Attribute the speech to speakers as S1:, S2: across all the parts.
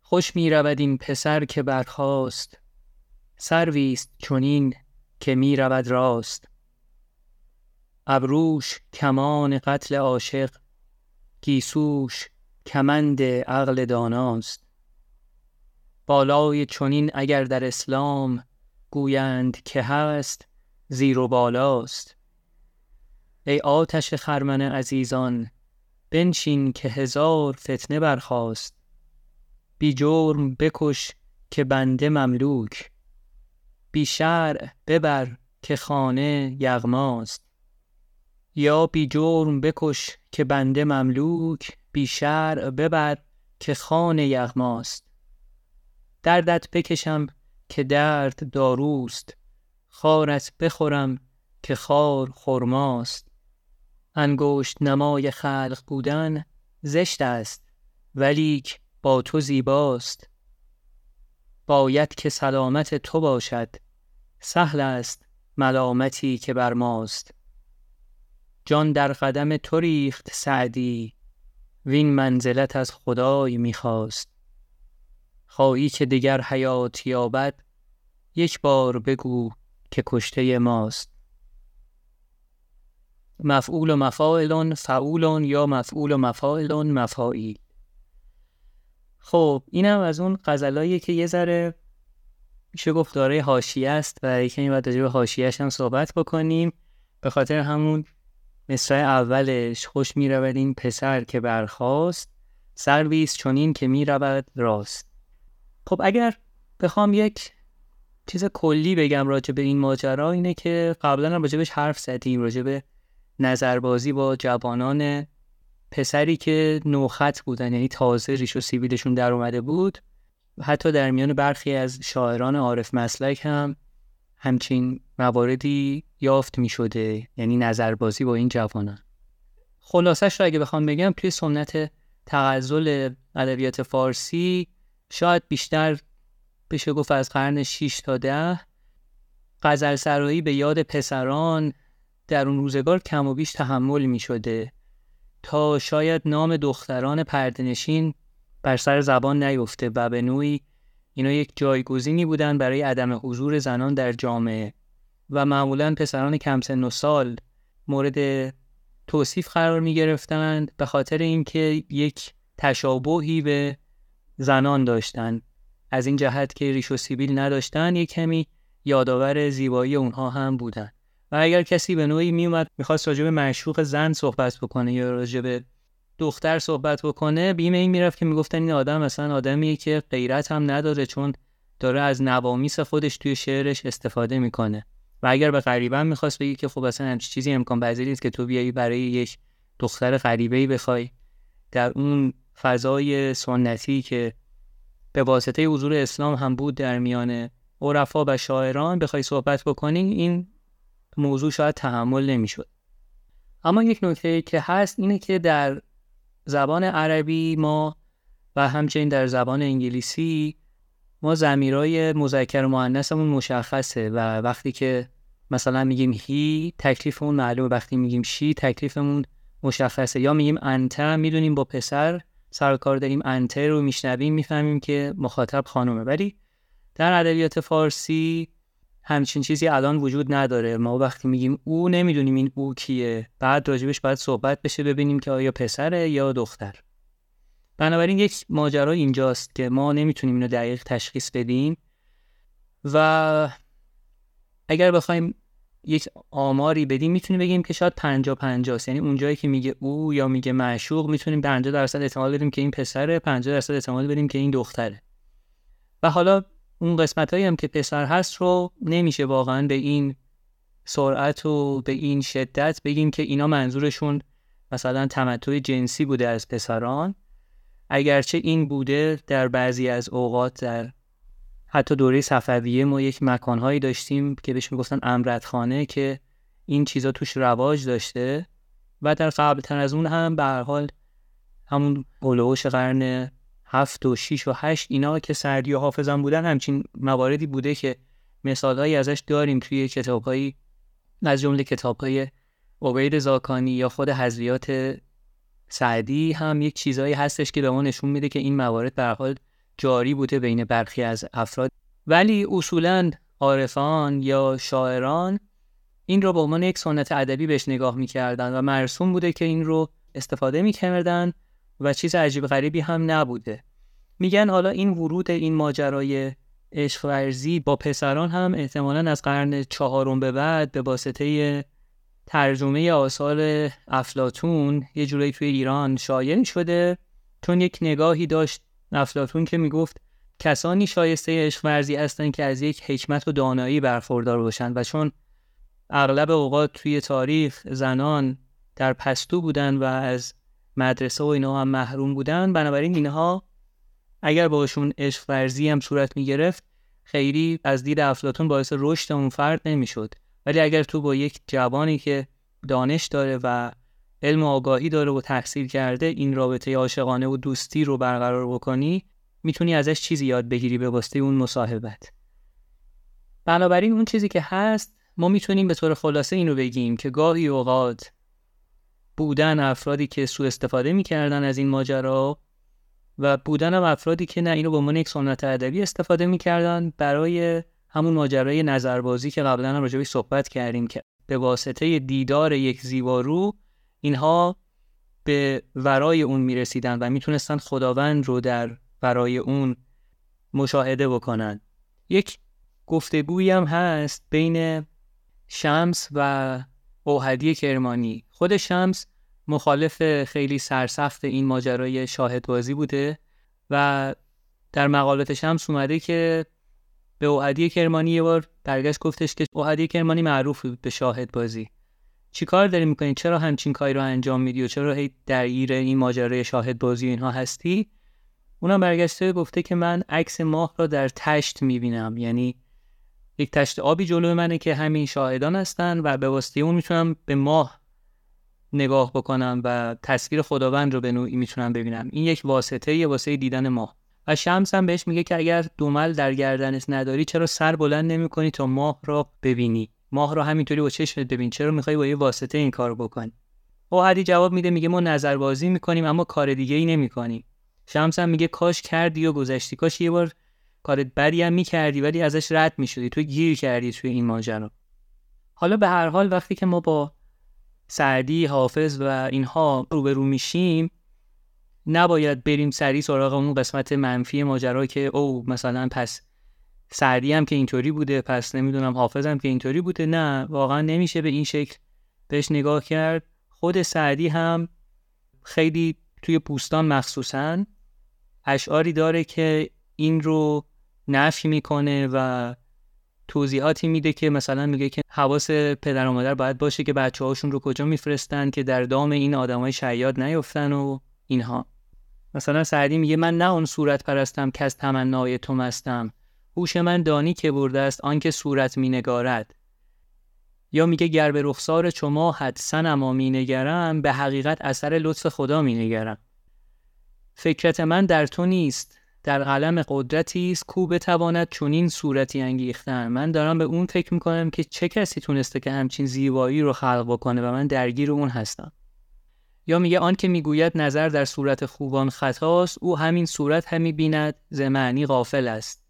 S1: خوش می رود این پسر که برخاست، سرویست چنین که می رود راست. ابروش کمان قتل عاشق، گیسوش کمند عقل داناست. بالای چنین اگر در اسلام، گویند که هست زیر و بالاست. ای آتش خرمن عزیزان، بنشین که هزار فتنه برخاست. بی جرم بکش که بنده مملوک، بی شرع ببر که خانه یغماست. یا بی جرم بکش که بنده مملوک، بی شرع ببر که خانه یغماست. دردت بکشم که درد داروست، خارت بخورم که خار خرماست. انگشت نمای خلق بودن زشت است، ولیک با تو زیباست. باید که سلامت تو باشد، سهل است ملامتی که بر ماست. جان در قدم تو ریخت سعدی، وین منزلت از خدای میخواست. خواهی که دیگر حیات یابد، یک بار بگو که کشته ماست. مفعول و مفاعلون فعولون یا مفعول و مفاعلون مفاعیل. خب اینم از اون غزلایی که یه ذره میشه گفت داره حاشیه است و یکی بعد راجع به حاشیه‌اش هم صحبت بکنیم. به خاطر همون مصرع اولش خوش می رود این پسر که برخاست، سرویست چنین که می رود راست. خب اگر بخوام یک چیز کلی بگم راجع به این ماجرا، اینه که قبلا هم راجع بهش حرف زدیم، راجع به نظربازی با جوانان پسری که نوخط بودن، یعنی تازه ریش و سیبیلشون در اومده بود. حتی در میان برخی از شاعران عارف مسلک هم همچین مواردی یافت می شده، یعنی نظربازی با این جوانان. خلاصش رو اگه بخوام بگم، توی سنت تغزل ادبیات فارسی شاید بیشتر بشه گفت از قرن 6 تا 10 غزل سرایی به یاد پسران در اون روزگار کم و بیش تحمل می شده تا شاید نام دختران پرده‌نشین بر سر زبان نیفته و به نوعی اینا یک جایگزینی بودن برای عدم حضور زنان در جامعه و معمولاً پسران کم سن و سال مورد توصیف قرار می گرفتند به خاطر اینکه یک تشابهی به زنان داشتن، از این جهت که ریش و سیبیل نداشتن یک کمی یادآور زیبایی اونها هم بودن. و اگر کسی به نوعی می اومد میخواست راجع به معشوق زن صحبت بکنه یا راجع به دختر صحبت بکنه، بیم این میرفت که میگفتن این آدم مثلا آدمیه که غیرت هم نداره، چون داره از نوامیس خودش توی شعرش استفاده میکنه. و اگر به غریبه میخواست بگی که خب اصلا همچین چیزی امکان پذیر نیست که تو بیایی برای یک دختر غریبه‌ای بخوای در اون فضای سنتی که به واسطه حضور اسلام هم بود در میان عرفا و شاعران بخوای صحبت بکنی، این موضوع شاید تحمل نمیشد. اما یک نکته که هست اینه که در زبان عربی ما و همچنین در زبان انگلیسی ما ضمیرای مذکر و مؤنثمون مشخصه و وقتی که مثلا میگیم هی تکلیفمون معلومه، وقتی میگیم شی تکلیفمون مشخصه. یا میگیم انت، میدونیم با پسر سر کار داریم، انت رو میشنویم میفهمیم که مخاطب خانومه. ولی در ادبیات فارسی همچین چیزی الان وجود نداره. ما وقتی میگیم او نمیدونیم این او کیه، بعد راجبش باید صحبت بشه ببینیم که آیا پسره یا دختر. بنابراین یک ماجرا اینجاست که ما نمیتونیم اینو دقیق تشخیص بدیم و اگر بخوایم یک آماری بدیم میتونیم بگیم که شاید 50-50، یعنی اونجایی که میگه او یا میگه معشوق میتونیم 50% احتمال بدیم که این پسره، 50% احتمال بدیم که این دختره. و حالا اون قسمتایی هم که پسر هست رو نمیشه واقعا به این سرعت و به این شدت بگیم که اینا منظورشون مثلا تمتع جنسی بوده از پسران، اگرچه این بوده در بعضی از اوقات. در حتی دوره صفویه ما یک مکانهایی داشتیم که بهش میگفتن امرتخانه که این چیزا توش رواج داشته و در قبلتر از اون هم به هر حال همون هولوش قرن 7 و 6 و 8 اینا که سعدی و حافظم بودن همچین مواردی بوده که مثالهایی ازش داریم توی کتاب‌هایی، از جمله کتاب‌های عبید زاکانی یا خود حذویات سعدی هم یک چیزایی هستش که به ما نشون میده که این موارد به هر حال جاری بوده بین برخی از افراد، ولی اصولاً عارفان یا شاعران این رو به عنوان یک سنت ادبی بهش نگاه می‌کردن و مرسوم بوده که این رو استفاده می‌کردن و چیز عجیب غریبی هم نبوده. میگن حالا این ورود این ماجرای عشق ورزی با پسران هم احتمالاً از قرن 4 به بعد به واسطه ترجمه آثار افلاطون یه جورایی توی ایران شایع شده، چون یک نگاهی داشت افلاطون که میگفت کسانی شایسته عشق ورزی هستند که از یک حکمت و دانایی برخوردار باشند و چون اغلب اوقات توی تاریخ زنان در پستو بودن و از مدرسه و اینا هم محروم بودن، بنابراین اینها اگر باشون عشق ورزی هم صورت میگرفت خیلی از دید افلاطون باعث رشد اون فرد نمیشد. ولی اگر تو با یک جوانی که دانش داره و علم و آگاهی داره و تحصیل کرده این رابطه عاشقانه و دوستی رو برقرار بکنی، میتونی ازش چیزی یاد بگیری به واسطه اون مصاحبت. بنابراین اون چیزی که هست ما میتونیم به طور خلاصه اینو بگیم که گاهی اوقات بودن افرادی که سوء استفاده میکردن از این ماجرا و بودن افرادی که نه اینو به عنوان یک سنت ادبی استفاده میکردن برای همون ماجرای نظربازی که قبلا هم راجع بهش صحبت کردیم که به واسطه دیدار یک زیبارو اینها به ورای اون میرسیدن و میتونستن خداوند رو در ورای اون مشاهده بکنن. یک گفتگویی هم هست بین شمس و اوحدی کرمانی. خود شمس مخالف خیلی سرسخت این ماجرای شاهدبازی بوده و در مقالات شمس اومده که به اوحدی کرمانی یه بار برگشت گفتش که اوحدی کرمانی معروف بود به شاهدبازی، چی کار داری میکنی؟ چرا همچین کاری رو انجام میدی و چرا هی درگیر این ماجرای شاهدبازی و اینها هستی؟ اونم برگشته گفته که من عکس ماه را در تشت میبینم، یعنی یک تشت آبی جلوی منه که همین شاهدان هستن و به واسطه اون میتونم به ماه نگاه بکنم و تصویر خداوند رو به نوعی میتونم ببینم. این یک واسطه واسه دیدن ماه. و شمس هم بهش میگه که اگر دومل در گردنت نداری چرا سر بلند نمی‌کنی تا ماه رو ببینی؟ ماه رو همینطوری با چشمت ببین، چرا می‌خوای با یه واسطه این کارو بکنی؟ اوحدی جواب میده، میگه ما نظربازی می‌کنیم اما کار دیگه‌ای نمی‌کنیم. شمس هم میگه کاش کردی و گذشتی، کاش یه بار کار بدی هم می‌کردی ولی ازش رد می‌شدی، تو گیر کردی توی این ماجرا. حالا به هر حال وقتی که ما با سعدی، حافظ و اینها روبرو میشیم نباید بریم سریع سراغ اون قسمت منفی ماجرا که او مثلا پس سعدی هم که اینطوری بوده پس نمیدونم حافظ هم که اینطوری بوده. نه، واقعا نمیشه به این شکل بهش نگاه کرد. خود سعدی هم خیلی توی بوستان مخصوصا اشعاری داره که این رو نفی میکنه و توضیحاتی میده که مثلا میگه که حواس پدر و مادر باید باشه که بچه‌هاشون رو کجا میفرستن که در دام این آدمای شیاد نیفتن و اینها. مثلا سعدی میگه من نه اون صورت پرستم که از تمنای تو مستم، هوش من دانی که برده است آن که صورت مینگارد. یا میگه گر به رخسار چو ماهت صنما مینگرم، به حقیقت اثر لطف خدا مینگرم. فکرت من در تو نیست، در قلم قدرتی است کو بتواند چنین صورتی انگیختن. من دارم به اون فکر میکنم که چه کسی تونسته که همچین زیبایی رو خلق بکنه و من درگیر اون هستم. یا میگه آن که میگوید نظر در صورت خوبان خطاست، او همین صورت همی بیند ز معنی غافل است.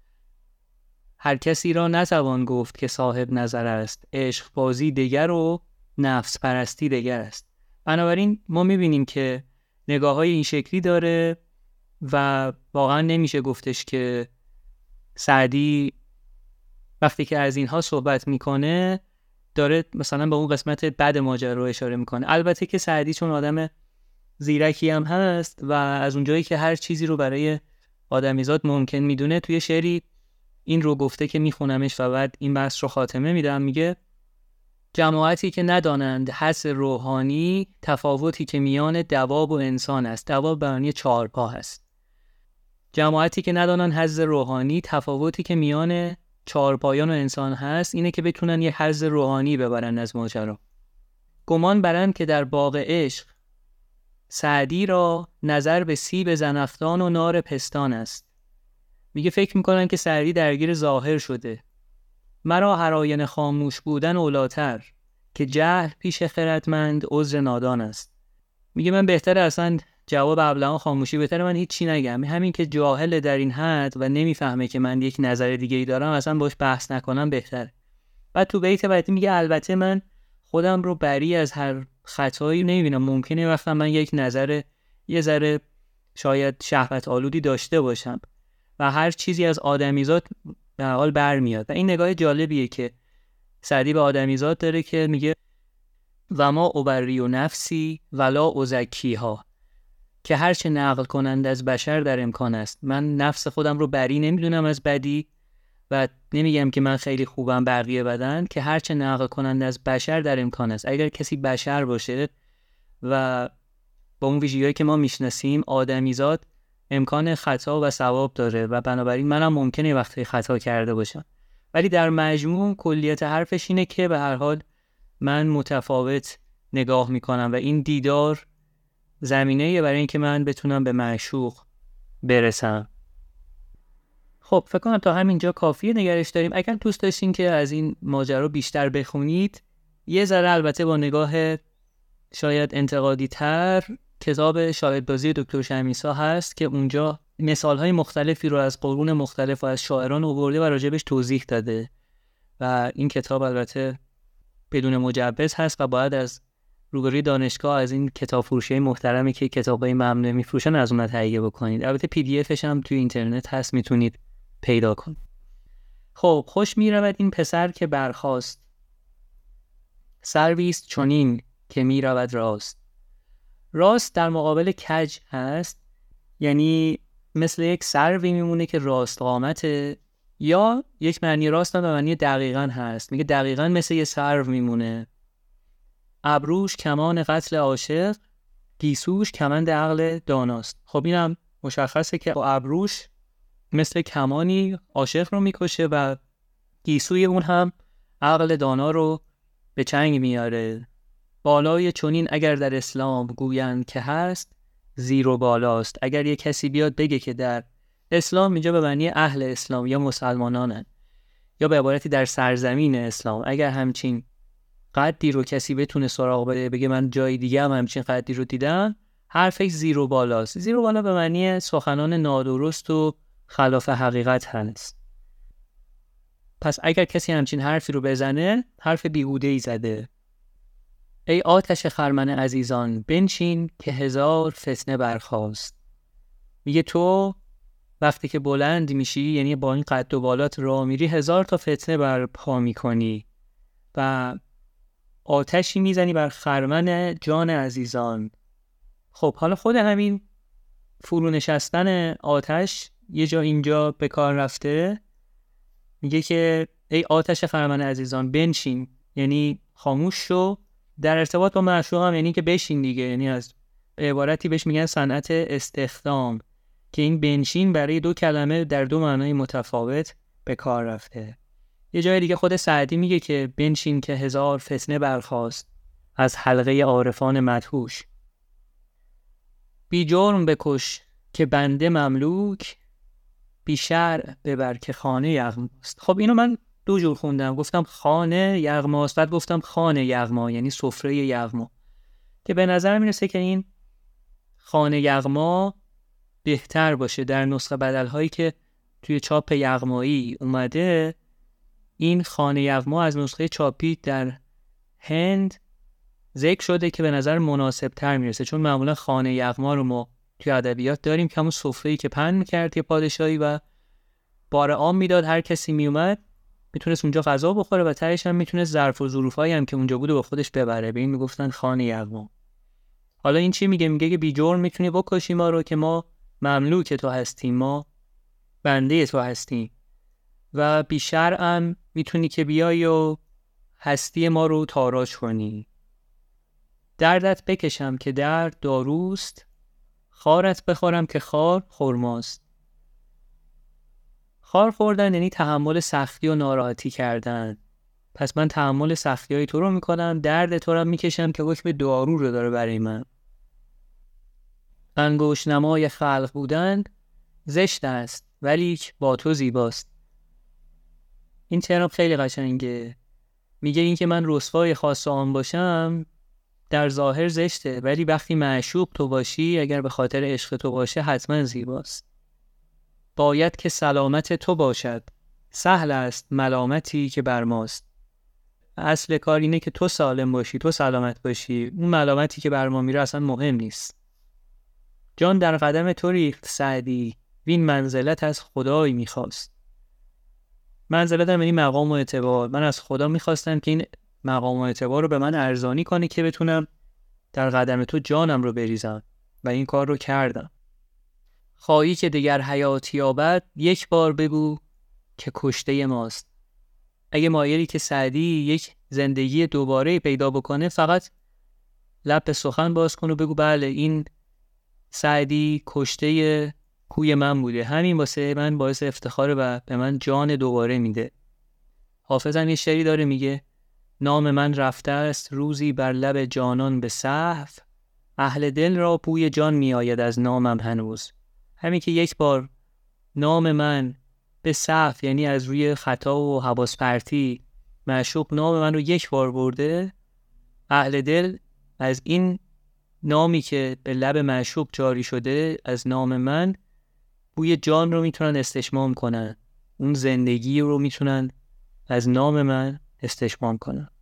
S1: هر کسی را نتوان گفت که صاحب نظر است، عشق بازی دگر و نفس پرستی دگر است. بنابراین ما میبینیم که نگاه‌های این شکلی داره و واقعا نمیشه گفتش که سعدی وقتی که از اینها صحبت میکنه داره مثلا به اون قسمت بد ماجرا اشاره میکنه. البته که سعدی چون آدم زیرکی هم هست و از اونجایی که هر چیزی رو برای آدمیزاد ممکن میدونه توی شعری این رو گفته که میخونمش و بعد این بحث رو خاتمه میدم. میگه جماعتی که ندانند حس روحانی، تفاوتی که میان دواب و انسان است. دواب به معنی 4 پا هست. جماعتی که ندانند حس روحانی، تفاوتی که میان 4 پایان و انسان هست اینه که بتونن یه حظ روحانی ببرن از ماجرا. گمان برند که در باغ عشق سعدی را نظر به سیب زنخدان و نار پستان است. میگه فکر میکنن که سعدی درگیر ظاهر شده. مرا هر آینه خاموش بودن اولاتر، که جهل پیش خردمند عذر نادان است. میگه من بهتره اصلا جواب ابلهان خاموشی بهتره من هیچ چی نگم. همین که جاهل در این حد و نمیفهمه که من یک نظر دیگه ای دارم اصلا باش بحث نکنم بهتره. بعد تو بیت بعدی میگه البته من خودم رو بری از هر خطایی نمیبینم. ممکنه وقتا من یک نظر یه ذره شاید شهوت آلودی داشته باشم و هر چیزی از آدمیزاد به هر حال برمیاد. و این نگاه جالبیه که سعدی به آدمیزاد داره که میگه و ما ابری و نفسی ولا ازکیها، که هرچه نقل کنند از بشر در امکان است. من نفس خودم رو بری نمیدونم از بدی و نمیگم که من خیلی خوبم بقیه بدن، که هرچه نقل کنند از بشر در امکان است. اگر کسی بشر باشه و با اون ویژگی‌هایی که ما میشناسیم آدمیزاد امکان خطا و صواب داره و بنابراین منم ممکنه وقتی خطا کرده باشم، ولی در مجموع کلیت حرفش اینه که به هر حال من متفاوت نگاه میکنم و این دیدار زمینه‌ایه برای اینکه من بتونم به معشوق برسم. خب فکر کنم تا همینجا کافیه نگرش داریم. اگر دوست داشتین که از این ماجرا بیشتر بخونید، یه ذره البته با نگاه شاید انتقادی تر، کتاب شاهدبازی دکتر شمیسا هست که اونجا مثالهای مختلفی رو از قرون مختلف و از شاعران آورده و راجبش توضیح داده و این کتاب البته بدون مجوز هست و باید از روبروی دانشگاه از این کتاب فروشی محترمی که کتابای ممنوعه میفروشن از اونها تهیه بکنید. البته پی دی افش هم توی اینترنت هست، میتونید پیدا کنید. خب خوش میرود این پسر که برخاست، سرویست چنین که میرود راست. راست در مقابل کج هست، یعنی مثل یک سروی میمونه که راست قامته، یا یک معنی راست هم به معنی دقیقاً هست، میگه دقیقاً مثل یه سرو میمونه. ابروش کمان قتل عاشق، گیسوش کمند عقل داناست. خب اینم مشخصه که ابروش مثل کمانی عاشق رو میکشه و گیسوی اون هم عقل دانا رو به چنگ میاره. بالای چنین اگر در اسلام گویند که هست، زیر و بالاست. اگر یه کسی بیاد بگه که در اسلام، اینجا به معنی اهل اسلام یا مسلمانانن، یا به عبارتی در سرزمین اسلام، اگر همچین قدی رو کسی بتونه سراغ بده بگه من جای دیگه هم همچین قدی رو دیدم، حرفش زیر و بالاست. زیر و بالا به معنی سخنان نادرست و خلاف حقیقت هست. پس اگر کسی همچین حرفی رو بزنه، حرف بیهوده‌ای زده. ای آتش خرمن عزیزان بنشین که هزار فتنه برخاست. میگه تو وقتی که بلند میشی، یعنی با این قد و بالات راه میری، 1000 تا فتنه برپا میکنی و آتشی میزنی بر خرمن جان عزیزان. خب حالا خود همین فرو نشستن آتش یه جا اینجا به کار رفته. میگه که ای آتش خرمن عزیزان بنشین، یعنی خاموش شو. در ارتباط با معشوق هم یعنی که بشین دیگه، یعنی از عبارتی بهش میگن صنعت استخدام، که این بنشین برای دو کلمه در دو معنای متفاوت به کار رفته. یه جای دیگه خود سعدی میگه که بنشین که 1000 فتنه برخاست از حلقه عارفان مدهوش. بی جرم بکش که بنده مملوک، بی شرع ببر که خانه یغماست. خب اینو من دو جور خوندم، گفتم خانه یغماست، بعد گفتم خانه یغما، یعنی سفره یغما، که به نظر میرسه که این خانه یغما بهتر باشه. در نسخه بدل‌هایی که توی چاپ یغمایی اومده، این خانه یغما از نسخه چاپی در هند ذکر شده که به نظر مناسب تر میرسه، چون معمولا خانه یغما رو ما توی ادبیات داریم که همون سفره‌ای که پهن می‌کرد یه پادشاهی و بار عام میداد، هر کسی میومد میتونست اونجا غذا بخوره و تهش هم میتونست ظرف و ظروفایی هم که اونجا بود با خودش ببره. به این میگفتن خانه یغما. حالا این چی میگه؟ میگه که بی جرم میتونی بکشی ما رو که ما مملوک تو هستیم، ما بنده تو هستیم، و بی شرعم میتونی که بیای و هستی ما رو تاراج کنی. دردت بکشم که درد داروست، خارت بخورم که خار خرماست. خار خوردن یعنی تحمل سختی و ناراحتی کردن. پس من تحمل سختی های تو رو میکنم، درد تو رو میکشم که حکم دارو رو داره برای من. انگوش نمای خلق بودن زشت است ولیک با تو زیباست. این ترم خیلی قشنگه. میگه این که من رسوای خاص آن باشم در ظاهر زشته، ولی وقتی معشوق تو باشی، اگر به خاطر عشق تو باشه، حتما زیباست. باید که سلامت تو باشد، سهل است ملامتی که بر ماست. اصل کار اینه که تو سالم باشی، تو سلامت باشی، اون ملامتی که بر ما میره اصلا مهم نیست. جان در قدم تو ریخت سعدی، وین منزلت از خدای میخواست. منزلت هم یعنی مقام و اعتبار. من از خدا میخواستم که این مقام و اعتبار رو به من ارزانی کنه که بتونم در قدم تو جانم رو بریزم و این کار رو کردم. خواهی که دیگر حیات یابد، یک بار بگو که کشته ماست. اگه مایلی که سعدی یک زندگی دوباره پیدا بکنه، فقط لب به سخن باز کن و بگو بله این سعدی کشته کوی من بوده، همین واسه من باعث افتخاره و به من جان دوباره میده. حافظ هم یه شعری داره میگه نام من رفته است روزی بر لب جانان به سهو، اهل دل را بوی جان میآید از نامم هنوز. همین که یک بار نام من به سهو، یعنی از روی خطا و حواس پرتی، معشوق نام من رو یک بار برده، اهل دل از این نامی که به لب معشوق جاری شده، از نام من، بوی جان رو میتونن استشمام کنن، اون زندگی رو میتونن از نام من استشمام کنن.